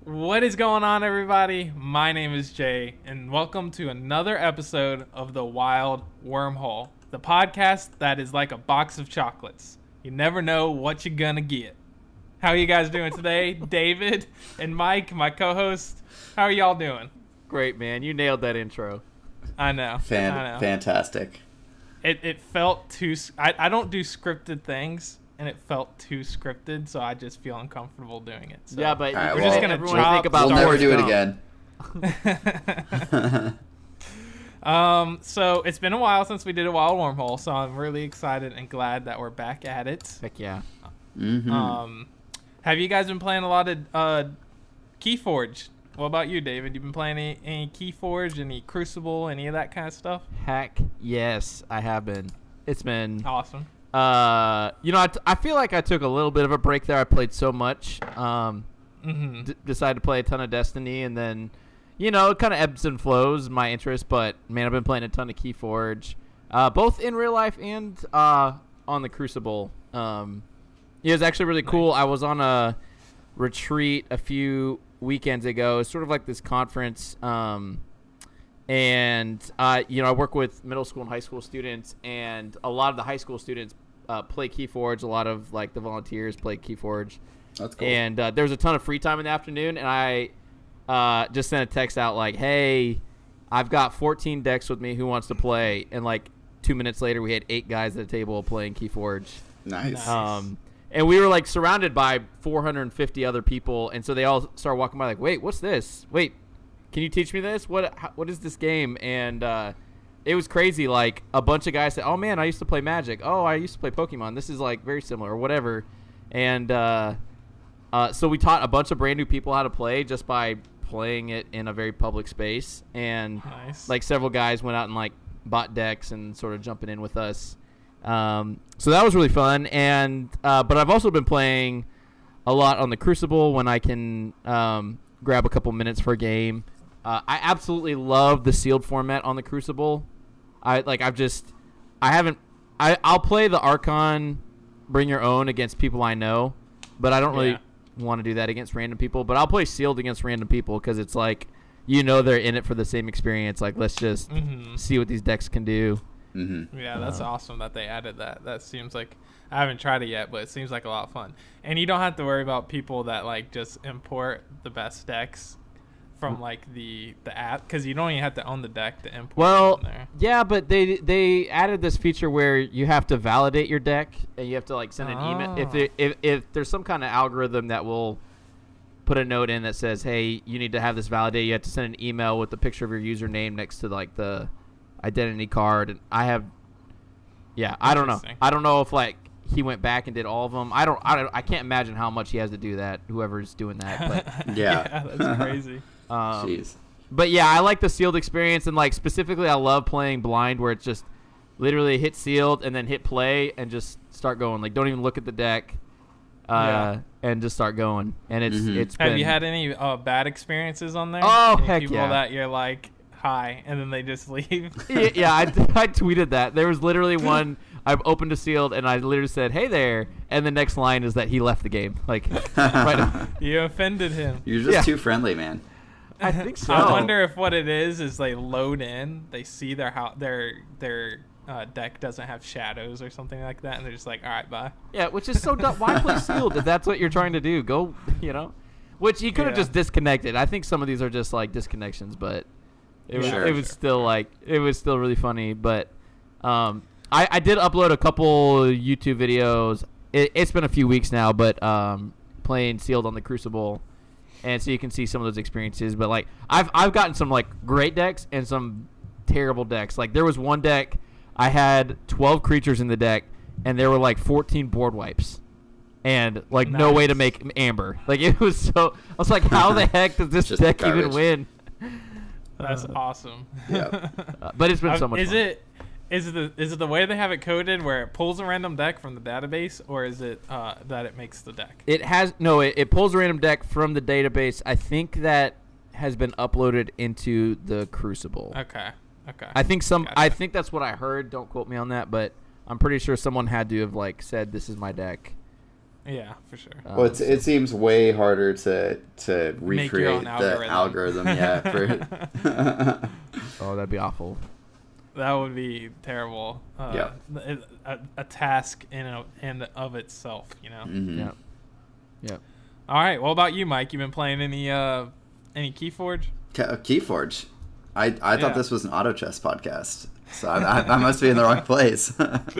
What is going on, everybody? My name is Jay, and welcome to another episode of The Wild Wormhole, the podcast that is like a box of chocolates. You never know what you're gonna get. How are you guys doing today? David and Mike, my co-host, how are y'all doing? Great, man. You nailed that intro. I know. Fantastic. It felt too... I don't do scripted things, and it felt too scripted, so I just feel uncomfortable doing it. So Yeah, but right, we're just going to think about We'll never do it again. So it's been a while since we did a Wild Wormhole, so I'm really excited and glad that we're back at it. Heck yeah. Mm-hmm. Have you guys been playing a lot of Keyforge? What about you, David? You been playing any Keyforge, any Crucible, any of that kind of stuff? Heck yes, I have been. It's been Awesome. I feel like I took a little bit of a break there. I played so much. Decided to play a ton of Destiny, and then, it kind of ebbs and flows my interest. But man, I've been playing a ton of Keyforge, both in real life and on the Crucible. It was actually really cool. I was on a retreat a few weekends ago. It's sort of like this conference, and I work with middle school and high school students, and a lot of the high school students play Keyforge. A lot of like the volunteers play Keyforge. That's cool. And there was a ton of free time in the afternoon, and I just sent a text out like, "Hey, I've got 14 decks with me. Who wants to play?" And like 2 minutes later, we had 8 guys at the table playing Keyforge. Nice. And we were like surrounded by 450 other people, and so they all started walking by like, "Wait, what's this? Wait, can you teach me this? What is this game?" And it was crazy. Like a bunch of guys said, "Oh man, I used to play Magic. Oh, I used to play Pokemon. This is like very similar or whatever." And so we taught a bunch of brand new people how to play just by playing it in a very public space. And Nice. like several guys went out and like bought decks and sort of jumping in with us. So that was really fun. And but I've also been playing a lot on the Crucible when I can grab a couple minutes for a game. I absolutely love the sealed format on the Crucible. I'll play the Archon Bring Your Own against people I know, but I don't really want to do that against random people. But I'll play sealed against random people because it's like, they're in it for the same experience. Like, let's just see what these decks can do. Mm-hmm. Yeah, that's awesome that they added that. That seems like, I haven't tried it yet, but it seems like a lot of fun. And you don't have to worry about people that like just import the best decks from like the app, because you don't even have to own the deck to import them there. Yeah, but they added this feature where you have to validate your deck, and you have to like send an email. If there's some kind of algorithm that will put a note in that says, "Hey, you need to have this validated," you have to send an email with the picture of your username next to like the identity card. And I don't know. I don't know if like he went back and did all of them. I can't imagine how much he has to do that, whoever's doing that. But Yeah. That's crazy. Jeez. But yeah, I like the sealed experience, and like specifically I love playing blind where it's just literally hit sealed and then hit play and just start going. Like, don't even look at the deck and just start going. And it's Have you had any bad experiences on there? Oh, Any heck people yeah. that you're like, hi, and then they just leave? Yeah, I tweeted that. There was literally one, I've opened a sealed, and I literally said, "Hey there," and the next line is that he left the game. Like, right. You offended him. You're just too friendly, man. I think so. I wonder if what it is they load in, they see their deck doesn't have shadows or something like that, and they're just like, all right, bye. Yeah, which is so dumb. Why play sealed if that's what you're trying to do? Go, Which you could have just disconnected. I think some of these are just like disconnections, but it was still really funny. But I did upload a couple YouTube videos. It's been a few weeks now, but playing sealed on the Crucible. And so you can see some of those experiences. But like I've gotten some like great decks and some terrible decks. Like there was one deck I had 12 creatures in the deck, and there were like 14 board wipes, and like no way to make amber. Like it was so. I was like, how the heck does this deck even win? That's awesome. Yeah. But it's been so much fun. Is it the way they have it coded where it pulls a random deck from the database, or is it that it makes the deck? It pulls a random deck from the database. I think that has been uploaded into the Crucible. Okay. I think that's what I heard. Don't quote me on that, but I'm pretty sure someone had to have like said, "This is my deck." Yeah, for sure. Well, it seems way harder to recreate the algorithm. Yeah. Oh, that'd be awful. That would be terrible. Yeah. A task in of itself, you know. Mm-hmm. Yeah. Yeah. All right. What about you, Mike? You been playing any Keyforge? Keyforge. I thought this was an auto chess podcast, so I must be in the wrong place.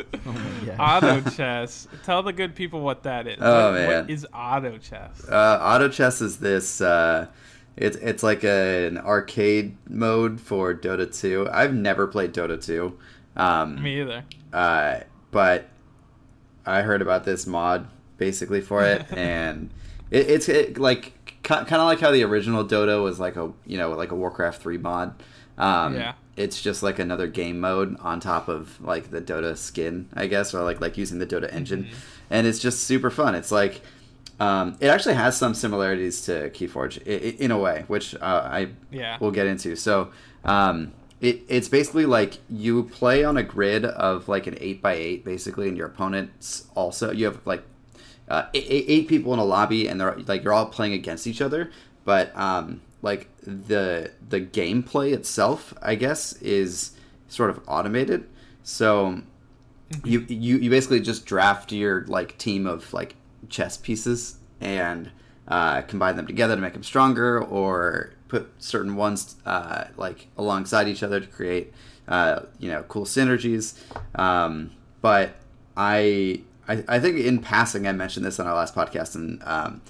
Auto chess. Tell the good people what that is. Man, what is auto chess? Auto chess is this. It's like an arcade mode for Dota 2. I've never played Dota 2. Me either. But I heard about this mod basically for it, and it's like kind of like how the original Dota was like a Warcraft 3 mod. Yeah. It's just like another game mode on top of like the Dota skin, I guess, or like using the Dota engine, and it's just super fun. It's like it actually has some similarities to Keyforge in a way, which I will get into. So it's basically like you play on a grid of like an 8x8 basically, and your opponents also, you have like 8 people in a lobby, and they're like you're all playing against each other, but like the gameplay itself, I guess, is sort of automated. So you basically just draft your like team of like chess pieces and combine them together to make them stronger, or put certain ones like alongside each other to create cool synergies. But I think in passing I mentioned this on our last podcast, and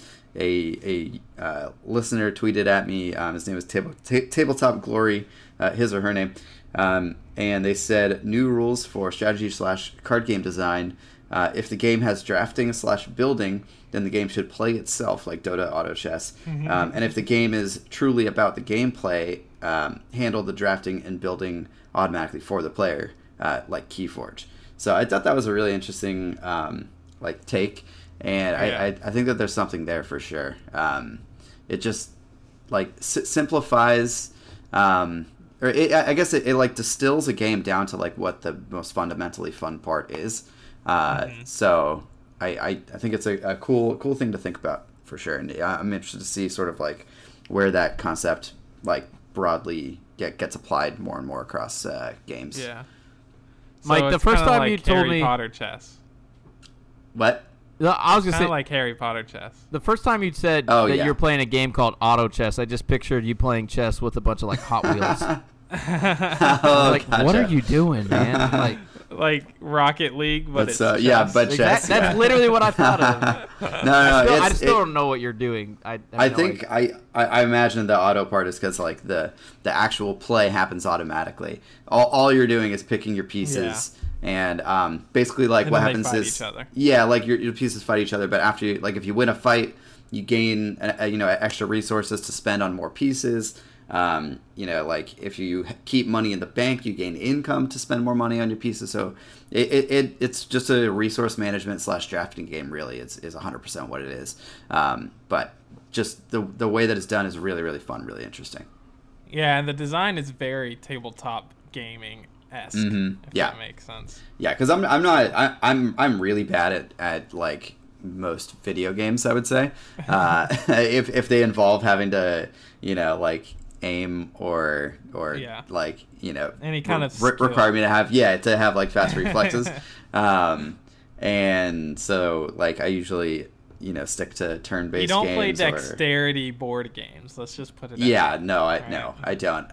a listener tweeted at me. His name is Tabletop Glory, his or her name, and they said new rules for strategy/card game design. If the game has drafting/building, then the game should play itself like Dota Auto Chess. And if the game is truly about the gameplay, handle the drafting and building automatically for the player, like Keyforge. So I thought that was a really interesting take, and I think that there's something there for sure. It just like simplifies, I guess it like distills a game down to like what the most fundamentally fun part is. So I think it's a cool thing to think about for sure, and I'm interested to see sort of like where that concept like broadly gets applied more and more across games. Yeah. So Mike, the first time you told Harry me Potter chess. What? No, I was gonna say like Harry Potter chess. The first time you said that you're playing a game called Auto Chess, I just pictured you playing chess with a bunch of like Hot Wheels. Gotcha. What are you doing, man? Like Rocket League, but it's chess. but chess. That's literally what I thought of. No, I still don't know what you're doing. I imagine the auto part is because like the actual play happens automatically. All you're doing is picking your pieces, and basically like what happens is each other. Like your pieces fight each other. But after if you win a fight, you gain extra resources to spend on more pieces. Like if you keep money in the bank, you gain income to spend more money on your pieces. So it's just a resource management / drafting game. Really, is 100% what it is. But just the way that it's done is really, really fun, really interesting. Yeah, and the design is very tabletop gaming-esque. If that makes sense. Yeah, because I'm really bad at like most video games, I would say. If they involve having to like aim or like any kind of require me to have like fast reflexes, and so like I usually stick to turn-based games. You don't play dexterity board games. Let's just put it. I don't.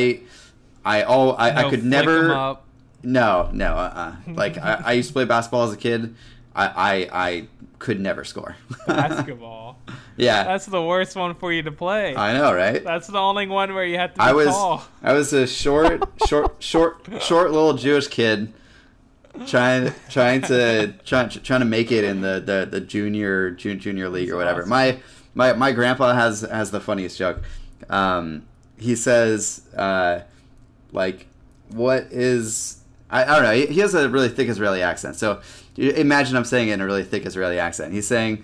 I could never. No. Like I used to play basketball as a kid. I could never score. Basketball. Yeah. That's the worst one for you to play. I know, right? That's the only one where you have to be tall. I was a short little Jewish kid trying to make it in the junior league or whatever. Awesome. My grandpa has the funniest joke. He says like, what is, I don't know, he has a really thick Israeli accent. So imagine I'm saying it in a really thick Israeli accent. He's saying,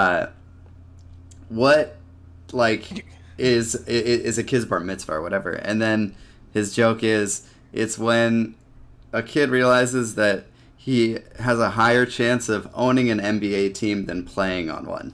what like is a kid's bar mitzvah or whatever, and then his joke is it's when a kid realizes that he has a higher chance of owning an NBA team than playing on one.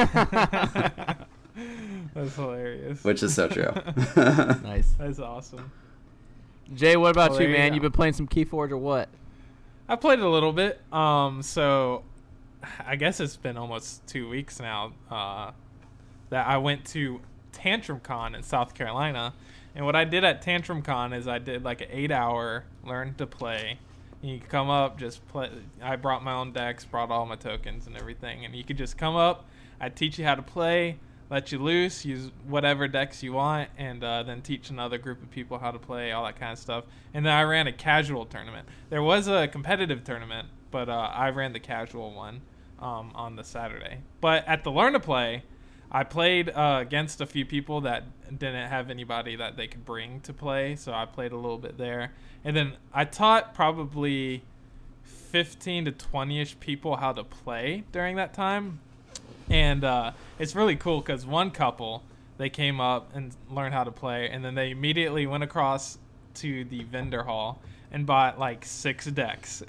That's hilarious. Which is so true. Nice. That's awesome. Jay, what about you, man? You been playing some Keyforge or what? I played a little bit. So I guess it's been almost 2 weeks now that I went to Tantrum Con in South Carolina. And what I did at Tantrum Con is I did like an 8-hour learn to play. You could come up, just play. I brought my own decks, brought all my tokens and everything. And you could just come up. I'd teach you how to play, let you loose, use whatever decks you want, and then teach another group of people how to play, all that kind of stuff. And then I ran a casual tournament. There was a competitive tournament, but I ran the casual one on the Saturday. But at the Learn to Play, I played against a few people that didn't have anybody that they could bring to play, so I played a little bit there. And then I taught probably 15 to 20-ish people how to play during that time. And it's really cool because one couple, they came up and learned how to play, and then they immediately went across to the vendor hall and bought like 6 decks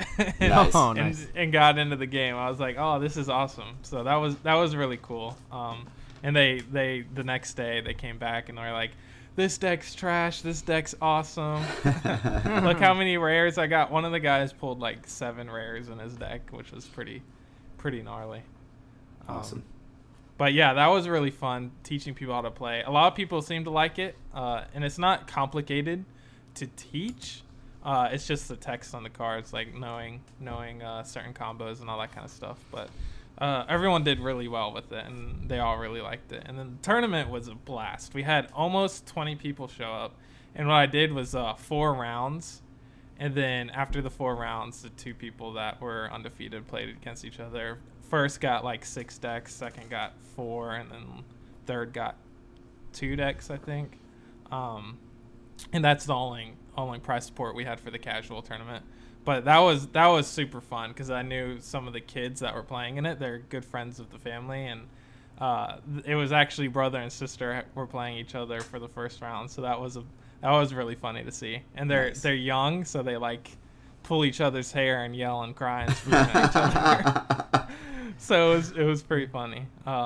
and got into the game. I was like, oh, this is awesome. So that was really cool. And they the next day they came back and they were like, this deck's trash, this deck's awesome. Look how many rares I got. One of the guys pulled like 7 rares in his deck, which was pretty gnarly. Awesome. But yeah, that was really fun, teaching people how to play. A lot of people seem to like it, and it's not complicated to teach. It's just the text on the cards, like knowing certain combos and all that kind of stuff. But everyone did really well with it, and they all really liked it. And then the tournament was a blast. We had almost 20 people show up, and what I did was 4 rounds. And then after the 4 rounds, the 2 people that were undefeated played against each other. First got like 6 decks, second got 4, and then third got 2 decks, I think. And that's the only prize support we had for the casual tournament. But that was super fun because I knew some of the kids that were playing in it. They're good friends of the family, and it was actually brother and sister were playing each other for the first round. So that was really funny to see. And they're young, so they like pull each other's hair and yell and cry and scream at each other. So it was pretty funny.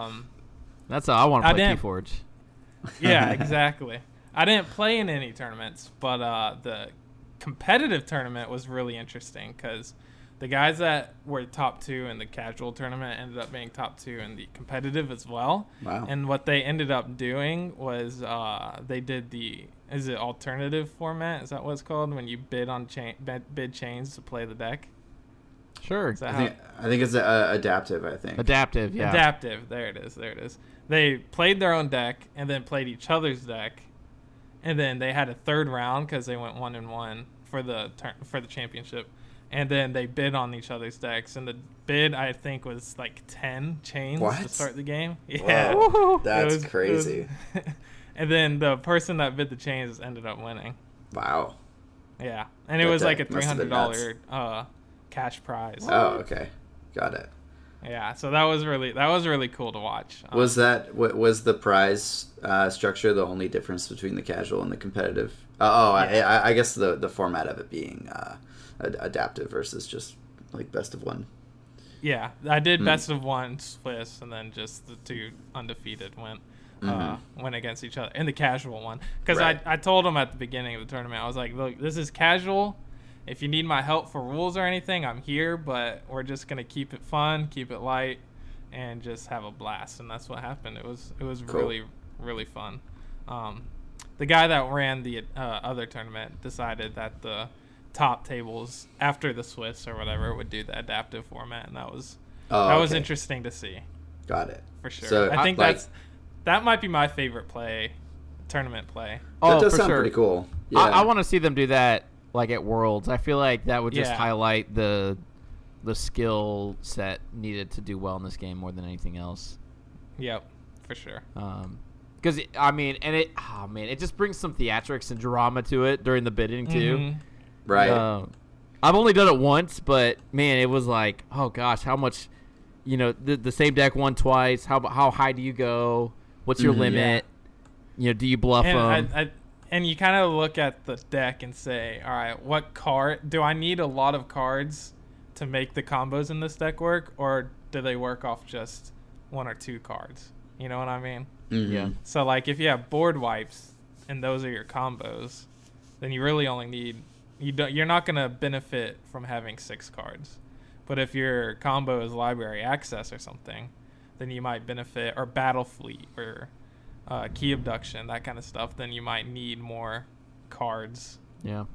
That's how I want to play Keyforge. Yeah, exactly. I didn't play in any tournaments, but the competitive tournament was really interesting because the guys that were top 2 in the casual tournament ended up being top 2 in the competitive as well. Wow. And what they ended up doing was they did is it alternative format? Is that what it's called? When you bid on bid chains to play the deck? Sure. I think it's adaptive, I think. Adaptive, yeah. Adaptive. There it is. They played their own deck and then played each other's deck. And then they had a third round because they went 1-1 for the championship. And then they bid on each other's decks. And the bid, I think, was like 10 chains to start the game. Yeah. Whoa. That's crazy. And then the person that bid the chains ended up winning. Wow. Yeah. And it was like a $300 cash prize. Oh, okay. Got it. Yeah, so that was really cool to watch. Was the prize structure the only difference between the casual and the competitive? Yeah. I guess the format of it being adaptive versus just like best of one. Yeah, I did best of one Swiss, and then just the 2 undefeated went against each other in the casual one. Because I told them at the beginning of the tournament, I was like, look, this is casual. If you need my help for rules or anything, I'm here, but we're just going to keep it fun, keep it light, and just have a blast. And that's what happened. It was cool. Really, really fun. The guy that ran the other tournament decided that the top tables after the Swiss or whatever would do the adaptive format, and that was interesting to see. Got it. For sure. So, I think that might be my favorite tournament play. That does sound pretty cool. Yeah. I want to see them do that. Like at Worlds, I feel like that would just highlight the skill set needed to do well in this game more than anything else. Yep, for sure. Because it just brings some theatrics and drama to it during the bidding too. Mm-hmm. Right. I've only done it once, but man, it was like, oh gosh, how much, the same deck won twice. How high do you go? What's your limit? Yeah. Do you bluff them? And you kind of look at the deck and say, all right, what card? Do I need a lot of cards to make the combos in this deck work, or do they work off just 1 or 2 cards? You know what I mean? Mm-hmm. Yeah. So like if you have board wipes and those are your combos, then you really only need you're not going to benefit from having 6 cards. But if your combo is library access or something, then you might benefit, or battle fleet or key abduction, that kind of stuff, then you might need more cards. Yeah.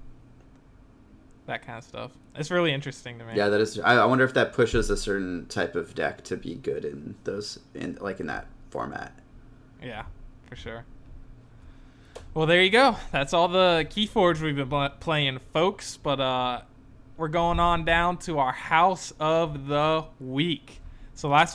That kind of stuff. It's really interesting to me. Yeah, that is. I wonder if that pushes a certain type of deck to be good in those, in that format. Yeah, for sure. Well, there you go. That's all the Keyforge we've been playing, folks. But we're going on down to our House of the Week. So last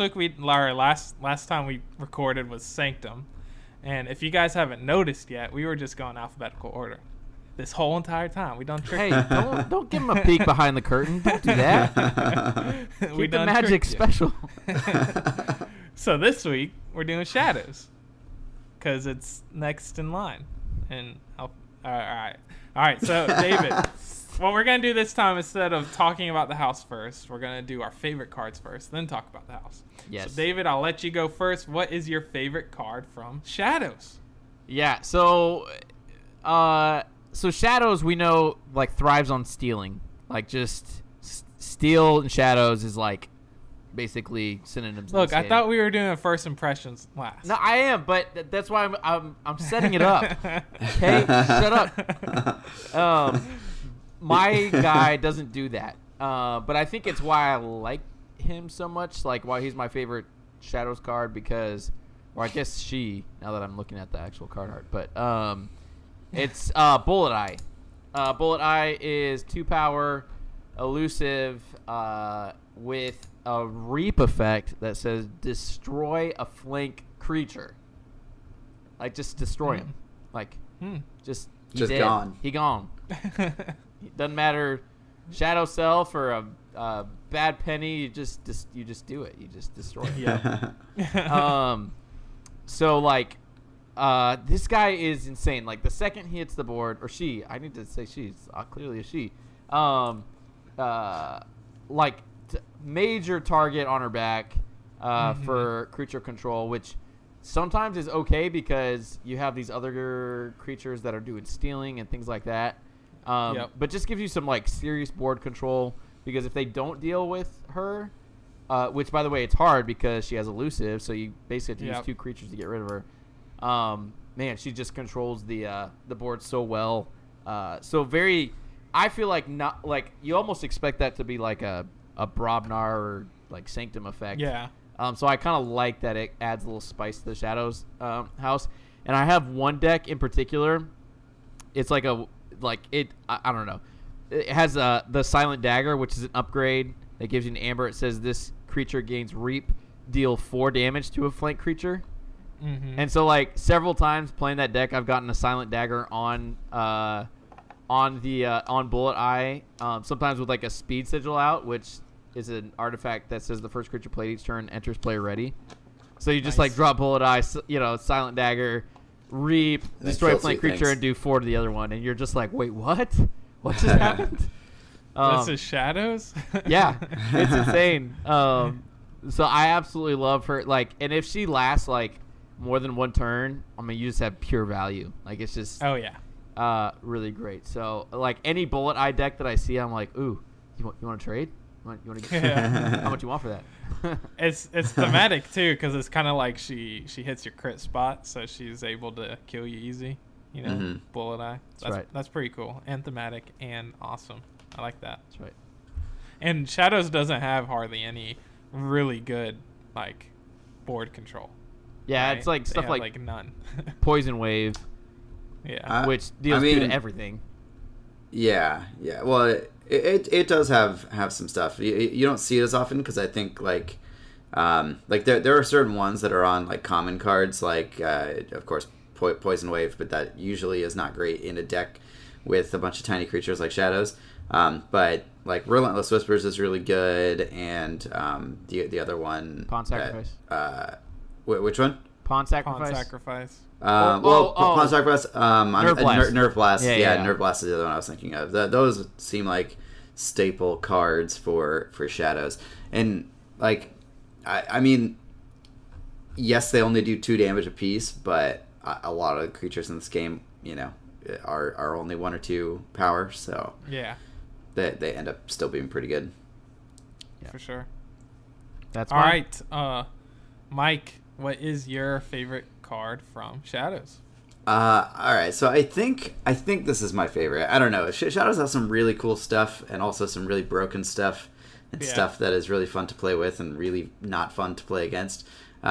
time we recorded was Sanctum, and if you guys haven't noticed yet, we were just going alphabetical order this whole entire time. We done tricked. Hey, don't give him a peek behind the curtain. Don't do that. Keep the magic special. So this week we're doing Shadows because it's next in line. And all right. So David, what we're gonna do this time, instead of talking about the house first, we're gonna do our favorite cards first, then talk about the house. Yes. So David, I'll let you go first. What is your favorite card from Shadows? Yeah. So Shadows, we know, like, thrives on stealing. Like, just steal and Shadows is like basically synonyms. Look, I thought we were doing first impressions last. No, I am, but that's why I'm setting it up. Okay, shut up. My guy doesn't do that, but I think it's why I like him so much. Like, why he's my favorite Shadows card, because, or I guess she. Now that I'm looking at the actual card art, but it's Bullet Eye. Bullet Eye is 2 power, elusive, with a reap effect that says destroy a flank creature. Like, just destroy him. Like, just dead. Gone. He gone. Doesn't matter, Shadow Self or a bad penny. You just do it. You just destroy it. Yeah. So, like, this guy is insane. Like, the second he hits the board, or she, I need to say she's clearly a she. Like, major target on her back for creature control, which sometimes is okay because you have these other creatures that are doing stealing and things like that. But just gives you some, like, serious board control, because if they don't deal with her, which, by the way, it's hard because she has elusive, so you basically have to use 2 creatures to get rid of her. Man, she just controls the board so well. So very, I feel like, not like, you almost expect that to be like a Brobnar or like Sanctum effect. Yeah. So I kind of like that it adds a little spice to the Shadows house. And I have one deck in particular. It's like I don't know. It has the Silent Dagger, which is an upgrade that gives you an amber. It says this creature gains Reap, deal 4 damage to a flank creature. Mm-hmm. And so, like, several times playing that deck, I've gotten a Silent Dagger on Bullet Eye. Sometimes with, like, a Speed Sigil out, which is an artifact that says the first creature played each turn enters play ready. So you just like drop Bullet Eye, Silent Dagger, Reap, destroy a flank creature, and do 4 to the other one, and you're just like, wait, what? What just happened? This is Shadows. Yeah, it's insane. So I absolutely love her. Like, and if she lasts like more than 1 turn, I mean, you just have pure value. Like, it's just really great. So, like, any Bullet Eye deck that I see, I'm like, ooh, you want to trade? You want to get how much you want for that? It's thematic too, because it's kind of like she hits your crit spot, so she's able to kill you easy. You know, Bullet Eye. That's right. That's pretty cool and thematic and awesome. I like that. That's right. And Shadows doesn't have hardly any really good like board control. Yeah, right? It's like stuff like none. Poison Wave. Yeah, which deals 2 to everything. Yeah. Well, it does have some stuff. You don't see it as often because I think like there are certain ones that are on like common cards, like of course Poison Wave, but that usually is not great in a deck with a bunch of tiny creatures like Shadows. But like Relentless Whispers is really good, and the other one, Pawn Sacrifice. Which one? Pawn Sacrifice. Pawn Sacrifice. Pawn Sacrifice. Nerve Blast. Nerve Blast. Yeah. Nerve Blast is the other one I was thinking of. Those seem like staple cards for Shadows. And like, I mean, yes, they only do 2 damage apiece, but a lot of the creatures in this game, you know, are only 1 or 2 power, so yeah, they end up still being pretty good. Yeah. For sure. That's all right. Mike, what is your favorite card from Shadows? All right, so I think this is my favorite. I don't know. Shadows has some really cool stuff, and also some really broken stuff, and stuff that is really fun to play with, and really not fun to play against.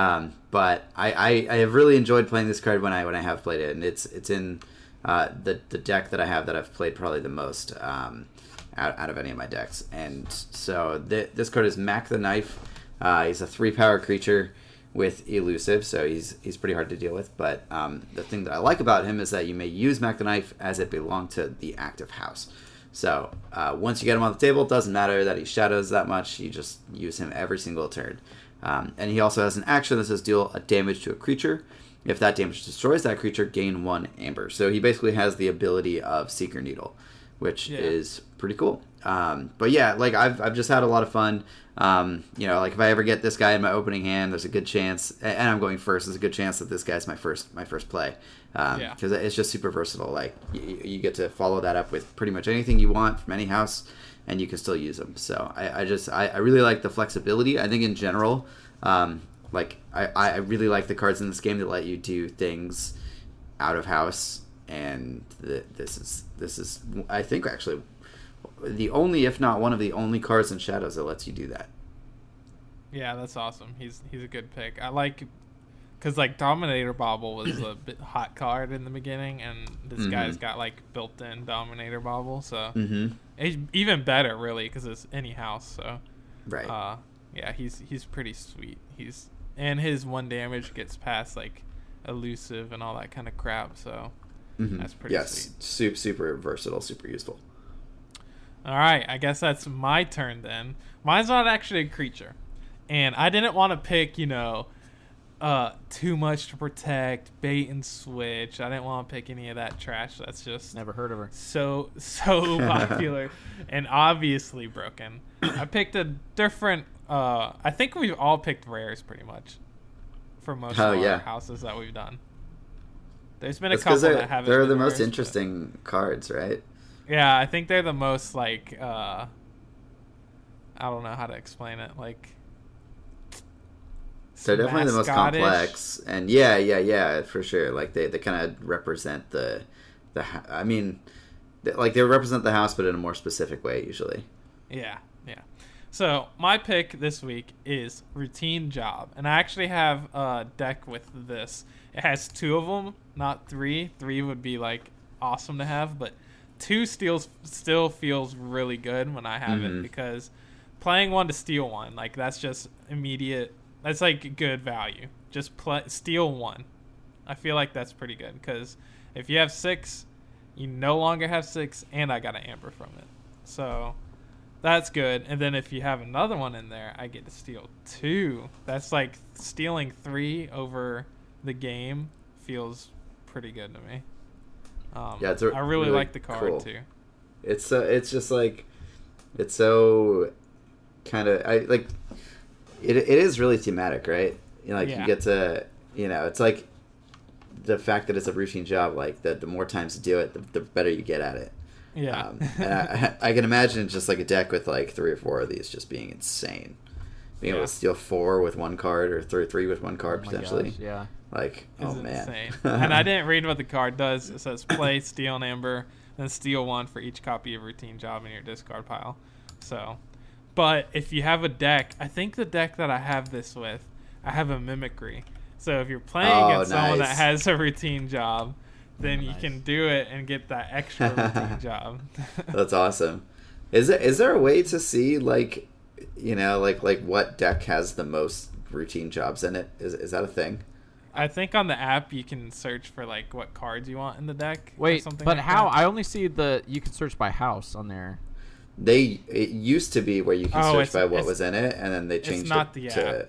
But I have really enjoyed playing this card when I have played it, and it's in the deck that I have that I've played probably the most out of any of my decks. And so this card is Mac the Knife. He's a 3-power creature with elusive, so he's pretty hard to deal with. But the thing that I like about him is that you may use Mac the Knife as it belonged to the active house. So once you get him on the table, it doesn't matter that he shadows that much. You just use him every single turn. And he also has an action that says deal a damage to a creature. If that damage destroys that creature, gain 1 amber. So he basically has the ability of Seeker Needle, which is pretty cool. But yeah, like I've just had a lot of fun. You know, like if I ever get this guy in my opening hand, there's a good chance, and I'm going first, there's a good chance that this guy's my first play. Because it's just super versatile. Like you get to follow that up with pretty much anything you want from any house, and you can still use them. So I really like the flexibility. I think in general, like I really like the cards in this game that let you do things out of house, and this is I think actually the only, if not one of the only cards in Shadows that lets you do that. Yeah, that's awesome. He's a good pick. I like, because like Dominator Bobble was a bit hot card in the beginning, and this guy's got like built-in Dominator Bobble, so it's even better really because it's any house. So right, yeah, he's pretty sweet. And his 1 damage gets past like elusive and all that kind of crap. So that's pretty sweet. Super versatile, super useful. All right, I guess that's my turn then. Mine's not actually a creature, and I didn't want to pick, you know, too much to protect, bait and switch. I didn't want to pick any of that trash. That's just never heard of her. So popular and obviously broken. I picked a different. I think we've all picked rares pretty much for most of our houses that we've done. There's been a couple that haven't. They're the rares, most interesting cards, right? Yeah, I think they're the most like I don't know how to explain it. Like they're definitely the most complex, and yeah, for sure. Like they kind of represent the I mean, like they represent the house, but in a more specific way usually. Yeah. So my pick this week is Routine Job, and I actually have a deck with this. It has 2 of them, not 3. 3 would be like awesome to have, but 2 still feels really good when I have it, because playing 1 to steal 1, like that's just immediate. That's like good value. Just steal 1. I feel like that's pretty good, because if you have 6, you no longer have 6, and I got an amber from it. So that's good. And then if you have another one in there, I get to steal 2. That's like stealing 3 over the game feels pretty good to me. Yeah, I really like the card too. It's just like, it's so kind of, I like it is really thematic, right? You know, like you get to, you know, it's like the fact that it's a routine job, like the more times you do it, the better you get at it. Yeah. And I can imagine just like a deck with like 3 or 4 of these just being insane. Being able to steal 4 with 1 card, or 3 with 1 card potentially. Gosh, yeah. Like, it's man. Insane. And I didn't read what the card does. It says play, steal an amber, then steal 1 for each copy of Routine Job in your discard pile. So, but if you have a deck, I think the deck that I have this with, I have a Mimicry. So if you're playing against someone that has a Routine Job, then you can do it and get that extra Routine Job. That's awesome. Is there a way to see, like, you know, like what deck has the most Routine Jobs in it? Is that a thing? I think on the app you can search for like what cards you want in the deck. Wait, or something but like how? that. I only see you can search by house on there. It used to be where you can search by what was in it, and then they changed not it the to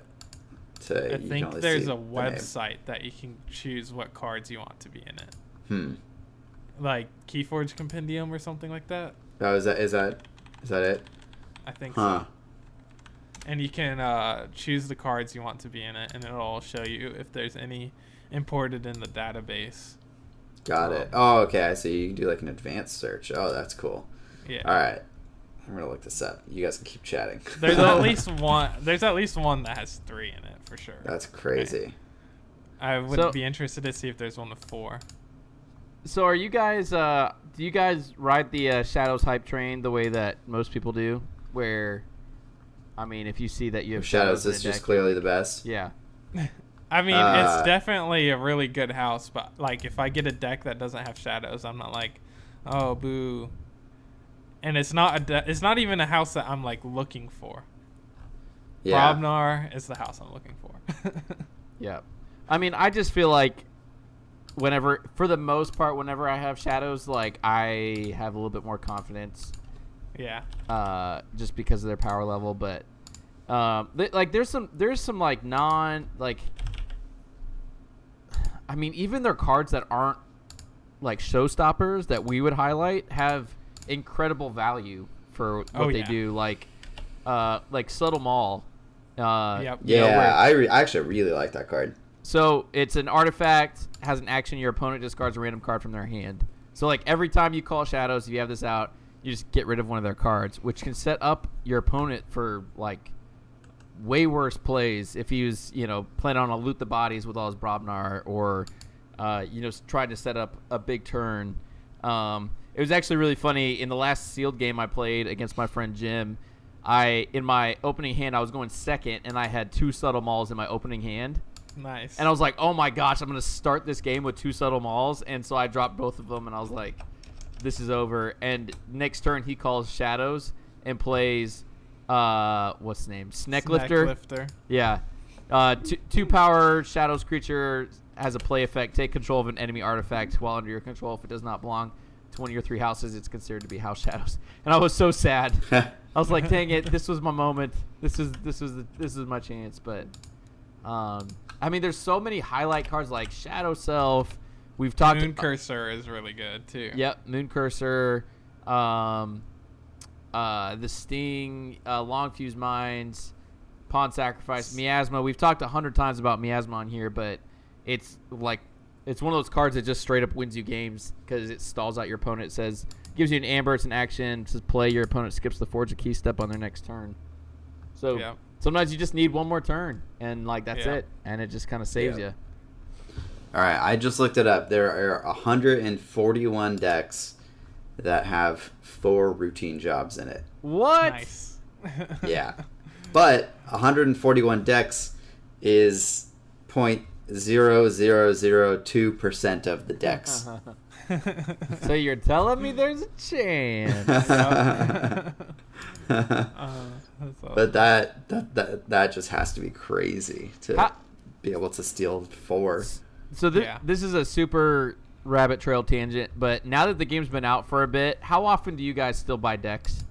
I think there's a website that you can choose what cards you want to be in it. Like Keyforge Compendium or something like that. Oh, is that Is that it? I think so. And you can choose the cards you want to be in it, and it'll show you if there's any imported in the database. Got it. Oh, okay. I see. You can do like an advanced search. Oh, that's cool. Yeah. All right. I'm gonna look this up. You guys can keep chatting. There's at least one. There's at least one that has 3 in it for sure. That's crazy. Okay. I would be interested to see if there's one with 4. So are you guys? Do you guys ride the Shadows hype train the way that most people do? Where, I mean, if you see that you have Shadows is just clearly the best. Yeah. I mean, it's definitely a really good house, but like if I get a deck that doesn't have Shadows, I'm not like, oh boo. And it's not it's not even a house that I'm like looking for. Yeah. Brobnar is the house I'm looking for. Yeah. I mean, I just feel like for the most part, whenever I have Shadows, like I have a little bit more confidence. Yeah. Just because of their power level, but like there's some like I mean, even their cards that aren't like showstoppers that we would highlight have incredible value for what they do. Like Subtle Maul. Yep. Yeah, I actually really like that card. So it's an artifact, has an action. Your opponent discards a random card from their hand. So like every time you call Shadows, if you have this out, you just get rid of one of their cards, which can set up your opponent for like way worse plays if he was, planning on to loot the bodies with all his Brobnar or, tried to set up a big turn. It was actually really funny. In the last sealed game I played against my friend Jim, in my opening hand, I was going second, and I had 2 Subtle Mauls in my opening hand. Nice. And I was like, oh my gosh, I'm going to start this game with 2 Subtle Mauls. And so I dropped both of them, and I was like, this is over. And next turn, he calls Shadows and plays, what's his name? Snecklifter. Yeah. 2 power Shadows creature has a play effect. Take control of an enemy artifact while under your control. If it does not belong to one of your 3 houses, it's considered to be House Shadows. And I was so sad. I was like, dang it, this was my moment. This is my chance. But I mean, there's so many highlight cards like Shadow Self. We've talked. Moon Cursor is really good too. Yep, Moon Cursor, the Sting, Long Fuse Mines, Pawn Sacrifice, Miasma. We've talked 100 times about Miasma on here, but it's one of those cards that just straight up wins you games because it stalls out your opponent. It says gives you an amber. It's an action. It says play. Your opponent skips the Forge a Key step on their next turn. So sometimes you just need one more turn, and like that's it, and it just kind of saves you. All right, I just looked it up. There are 141 decks that have 4 routine jobs in it. What? Nice. Yeah. But 141 decks is 0.0002% of the decks. So you're telling me there's a chance. But that just has to be crazy to be able to steal 4. So this is a super rabbit trail tangent, but now that the game's been out for a bit, how often do you guys still buy decks?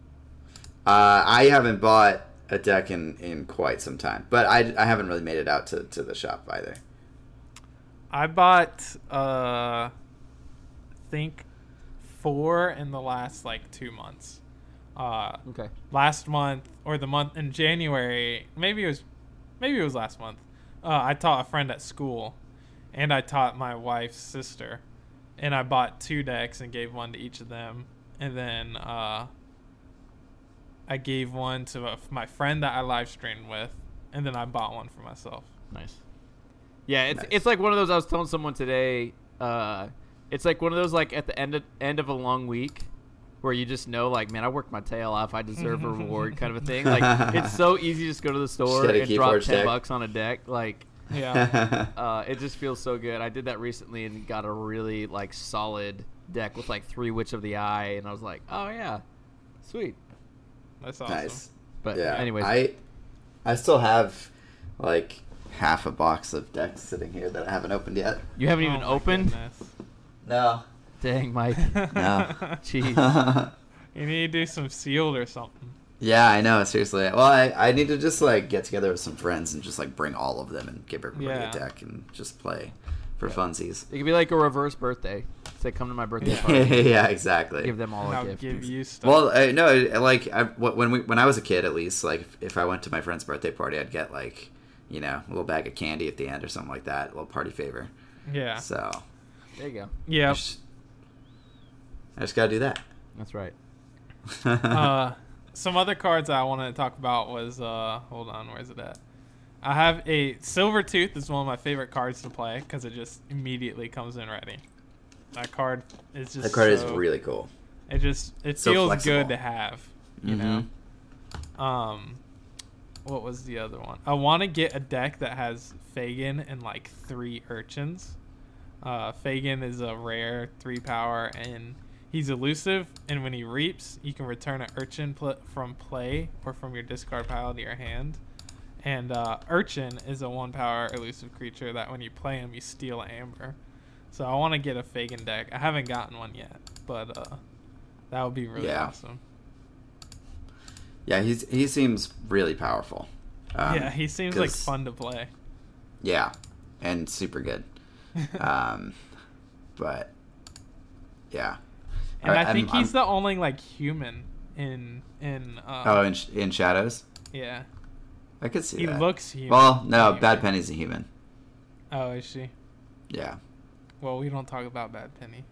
I haven't bought a deck in quite some time, but I haven't really made it out to the shop either. I bought I think 4 in the last 2 months. Okay. Last month or the month in January, maybe it was last month. I taught a friend at school. And I taught my wife's sister, and I bought 2 decks and gave one to each of them. And then I gave one to my friend that I live streamed with, and then I bought one for myself. Nice. Yeah, it's like one of those. I was telling someone today. It's like one of those at the end of a long week, where you just know man, I worked my tail off. I deserve a reward, kind of a thing. It's so easy to just go to the store and drop $10 on a deck. Yeah. It just feels so good. I did that recently and got a really solid deck with 3 Witch of the Eye, and I was like, oh yeah, sweet. That's awesome. Nice. But anyways, I still have half a box of decks sitting here that I haven't opened yet. You haven't even opened? Goodness. No. Dang, Mike. No. Jeez. You need to do some sealed or something. Yeah, I know, seriously. Well, I need to just get together with some friends and just bring all of them and give everybody a deck and just play for funsies. It could be like a reverse birthday. Say, come to my birthday party. Yeah, exactly. Give them all a I'll gift. give you stuff. Well, no, like when I was a kid, at least, like if I went to my friend's birthday party, I'd get like, a little bag of candy at the end or something like that, a little party favor. Yeah. So there you go. Yeah. I just gotta do that. That's right. Some other cards I wanted to talk about was hold on, where's it at? I have a Silvertooth. Is one of my favorite cards to play because it just immediately comes in ready. That card is just is really cool. It So feels flexible. good to have, you know. What was the other one? I want to get a deck that has Fagin and like 3 urchins. Fagin is a rare 3 power and he's elusive, and when he reaps, you can return an urchin from play or from your discard pile to your hand. And Urchin is a 1 power elusive creature that when you play him, you steal amber. So I want to get a Fagin deck. I haven't gotten one yet, but that would be really awesome. Yeah, he seems really powerful. Yeah, he seems like fun to play. Yeah, and super good. But yeah. And I think he's the only like human in in Shadows? Yeah. I could see he that. He looks human. Well, no, Bad Penny's a human. Oh, is she? Yeah. Well, we don't talk about Bad Penny.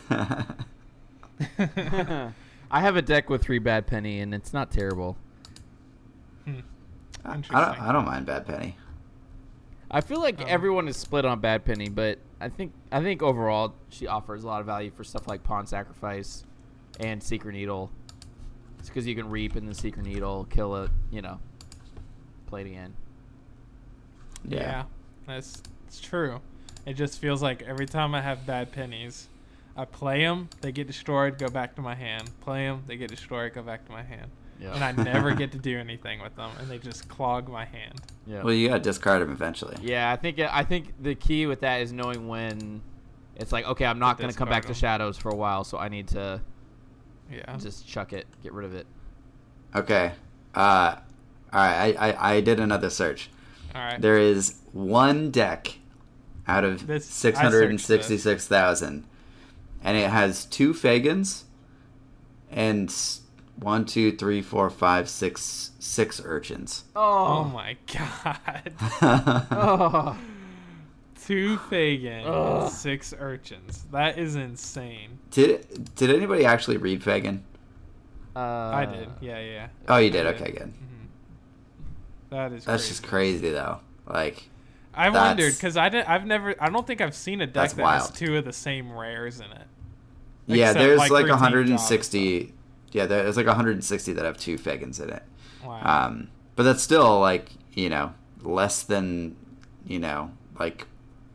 I have a deck with 3 Bad Penny, and it's not terrible. Interesting. I don't mind Bad Penny. I feel like everyone is split on Bad Penny, but I think overall she offers a lot of value for stuff like Pawn Sacrifice and Secret Needle. It's because you can reap in the Secret Needle, kill it, play it again. Yeah, it's true. It just feels like every time I have Bad Pennies, I play them, they get destroyed, go back to my hand. Play them, they get destroyed, go back to my hand. Yeah. And I never get to do anything with them, and they just clog my hand. Yeah. Well, you gotta discard them eventually. Yeah, I think the key with that is knowing when it's like, okay, I'm not going to come back to Shadows for a while, so I need to just chuck it, get rid of it. Okay. All right, I did another search. All right. There is one deck out of 666,000, and it has 2 Fagins and 1, 2, 3, 4, 5, 6 urchins. Oh my god. 2 Fagin, 6 urchins. That is insane. Did anybody actually read Fagin? I did. Yeah. Oh, you did. Okay, good. Mm-hmm. That's crazy. Just crazy though. Like, I wondered because I don't think I've seen a deck that has 2 of the same rares in it. Yeah, there's like 160. Yeah, there's like 160 that have 2 Fagins in it. Wow. But that's still like less than like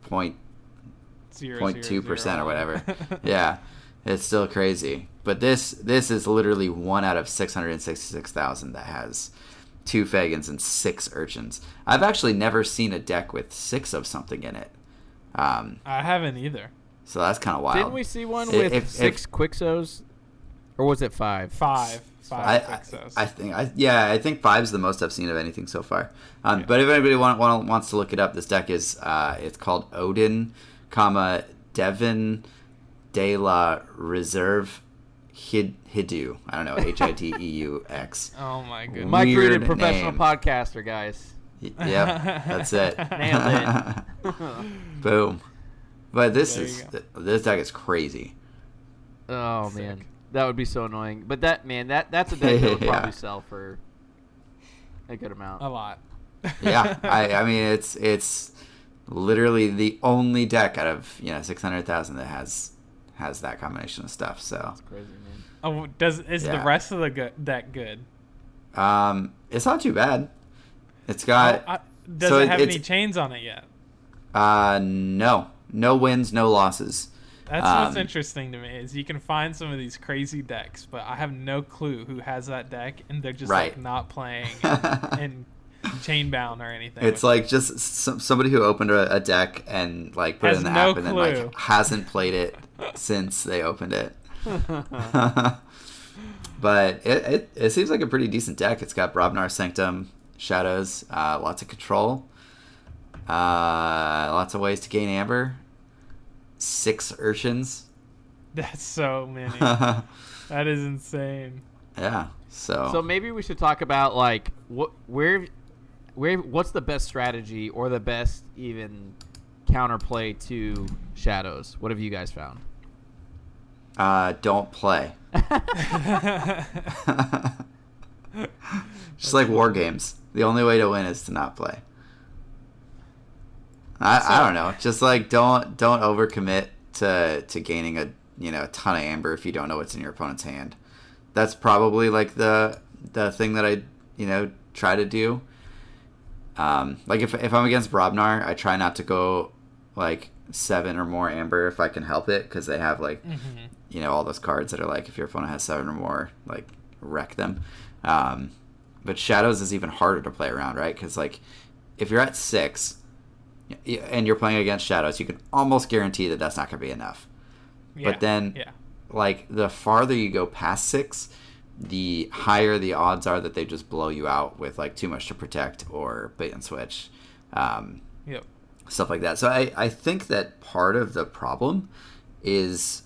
0.2% or whatever. Yeah, it's still crazy. But this is literally 1 out of 666,000 that has 2 Fagins and 6 urchins. I've actually never seen a deck with 6 of something in it. I haven't either. So that's kind of wild. Didn't we see one with 6 Quixos? Or was it 5? 5. I think 5's the most I've seen of anything so far. But if anybody wants to look it up, this deck is it's called Odin, Devin de la Reserve Hidu. I don't know, Hideux. Oh my goodness. Mike Reed, professional podcaster, guys. Yep, that's it. Nailed it. Boom. But this deck is crazy. Oh man. That would be so annoying. But that's a deck that would probably sell for a good amount. A lot. Yeah. I mean it's literally the only deck out of 600,000 that has that combination of stuff. So that's crazy, man. Oh, is the rest of the deck good? It's not too bad. It's got does it have any chains on it yet? No wins, no losses. That's what's interesting to me is you can find some of these crazy decks, but I have no clue who has that deck, and they're just like not playing and chainbound or anything. It's like just somebody who opened a deck and like put it in the app and then like hasn't played it since they opened it. But it seems like a pretty decent deck. It's got Brobnar Sanctum, Shadows, lots of control, lots of ways to gain amber. 6 urchins, That's so many. That is insane. Yeah. So maybe we should talk about like what's the best strategy or the best even counterplay to shadows. What have you guys found? Don't play. Just like war games. The only way to win is to not play. I don't know. Just like don't overcommit to gaining a ton of amber if you don't know what's in your opponent's hand. That's probably like the thing that I try to do. Like if I'm against Brobnar, I try not to go like 7 or more amber if I can help it, because they have like all those cards that are like, if your opponent has 7 or more, like wreck them. But shadows is even harder to play around, right? Because like if you're at 6 and you're playing against shadows, you can almost guarantee that that's not going to be enough. Yeah. But then like the farther you go past 6, the higher the odds are that they just blow you out with like too much to protect or bait and switch, stuff like that. So I think that part of the problem is